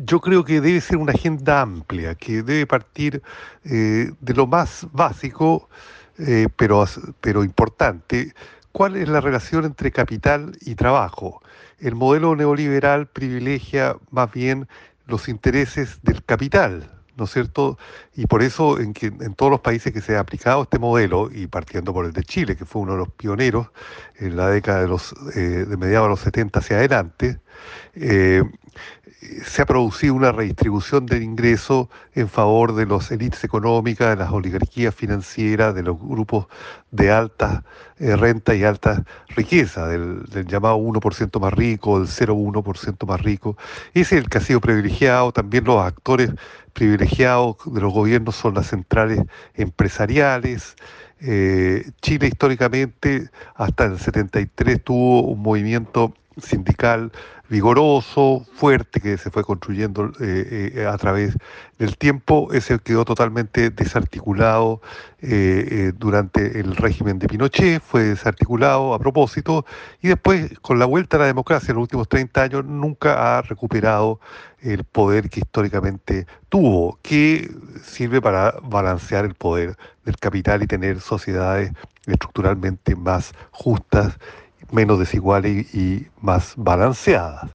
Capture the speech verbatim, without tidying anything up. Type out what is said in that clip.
Yo creo que debe ser una agenda amplia, que debe partir eh, de lo más básico, eh, pero, as- pero importante. ¿Cuál es la relación entre capital y trabajo? El modelo neoliberal privilegia más bien los intereses del capital, ¿no es cierto? Y por eso en, que, en todos los países que se ha aplicado este modelo, y partiendo por el de Chile, que fue uno de los pioneros en la década de los eh, de mediados de los setenta hacia adelante, eh, se ha producido una redistribución del ingreso en favor de las élites económicas, de las oligarquías financieras, de los grupos de alta eh, renta y alta riqueza, del, del llamado uno por ciento más rico, del cero coma uno por ciento más rico. Ese es el que ha sido privilegiado. También los actores privilegiados de los gobiernos son las centrales empresariales. Eh, Chile históricamente hasta el setenta y tres tuvo un movimiento sindical vigoroso, fuerte, que se fue construyendo eh, eh, a través del tiempo. Ese quedó totalmente desarticulado eh, eh, durante el régimen de Pinochet, fue desarticulado a propósito, y después, con la vuelta a la democracia en los últimos treinta años, nunca ha recuperado el poder que históricamente tuvo, que sirve para balancear el poder del capital y tener sociedades estructuralmente más justas, menos desiguales y, y más balanceadas.